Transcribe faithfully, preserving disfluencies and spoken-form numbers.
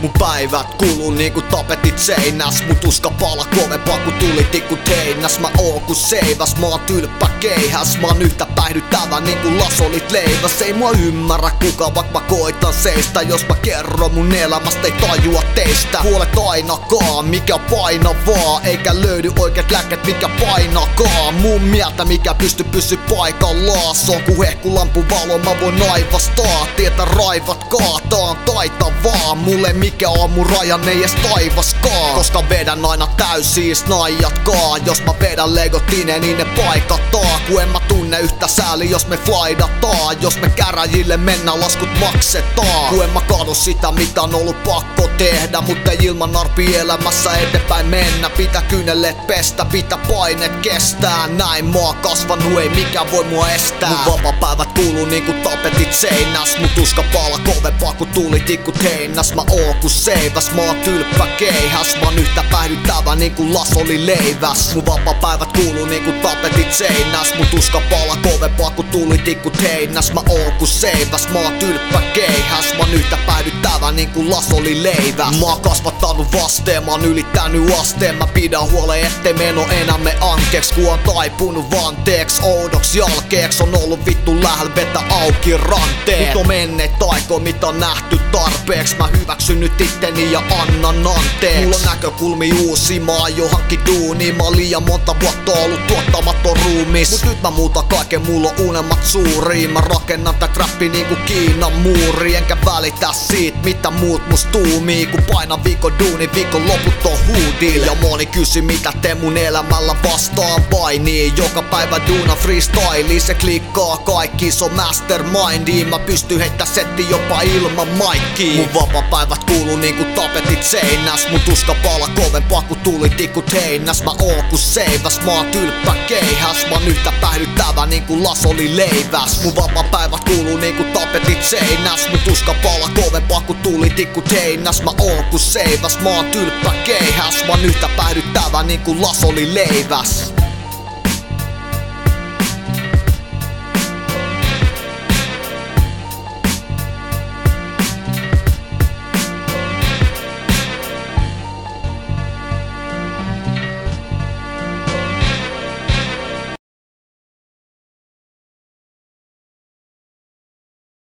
Mun päivät kuluu niinku tapetit seinäs. Mun tuska pala kovempaa ku tulitikut heinäs. Mä oon ku seiväs, mä oon tylppä keihäs. Mä oon yhtä päihdyttävä niinku lasolit leiväs. Ei mua ymmärrä kuka, vaikka mä koitan seistä. Jos mä kerron mun elämästä, ei tajua teistä puolet ainakaan, mikä painavaa. Eikä löydy oikeat lääkkeet, mikä painakaan mun mieltä, mikä pysty pysy paikallaan. Se on ku hehkulampun valo, mä voin aivastaa. Tietä raivat kaataan taitavaa. Mulle mikä on mun rajan, ei edes taivaskaan. Koska vedän aina täysiä snaijatkaa. Jos mä vedän legotine, niin ne paikataan. Ku en mä tunne yhtä sääli, jos me flaidataan. Jos me käräjille mennään, laskut maksetaan. Ku en mä kadu sitä, mitä on ollut pakko tehdä. Mutta ilman arpi elämässä eteenpäin mennä. Pitää kyyneleet pestä, pitää painet kestää. Näin mä oon kasvanut, ei mikä voi mua estää. Mun vapapäivät kuluu niinku tapetit seinäs. Mun tuska pala kovempaa ku tulitikut heinäs. Mä oon ku seiväs, mä oon tylppä keihäs. Mä oon yhtä päihdyttävä niinku lasoli leiväs. Mun vapapäivät kuluu niinku tapetit seinäs. Mun tuska pala kovempaa ku tulitikut heinäs. Mä oon ku seiväs, mä oon tylppä keihäs. Mä oon yhtä päihdyttävä niinku lasoli leiväs. Mä oon kasvattanut vasteen, mä oon ylittänyt asteen. Mä pidän huolen, ettei meno enää me ankeeks. Ku on taipunut vanteeks, oudoks jalkeeks. On ollut vittu lähellä vetä auki ranteet. Mut on menneet taiko, mitä on nähty tarpeeks. Mä hyväksyn nyt itteni ja annan anteeks. Mulla on näkökulmi uusi, mä oon jo hankki duuni. Mä oon liian monta vuotta ollut tuottamaton ruumis. Mut nyt mä muutan kaiken, mulla on unelmat suuri. Mä rakennan tät räppi niinku Kiinan muuri. Enkä välitä siitä, mitä muut must tuumii. Kun painan viikon duuni, viikon loput on huudil. Ja moni kysy, mitä te mun elämällä vastaan painii. Joka päivä duuna freestyle, se klikkaa kaikki. Se on mastermindia, mä pystyn heittää setti jopa ilman maikkiin. Mun vapapäivät kuluu niinku tapetit seinäs. Mun tuska pala kovempaa ku tulitikut heinäs. Mä oon ku seiväs, mä oon tylppä keihäs. Mä oon yhtä päihdyttävä niinku lasoli leiväs. Mun vapapäivät kuluu niinku tapetit seinäs. Mun tuska pala kovempaa ku tulitikut heinäs. Mä oon ku seiväs, mä oon tylppä keihäs. Mä oon yhtä päihdyttävä niinku lasoli leiväs.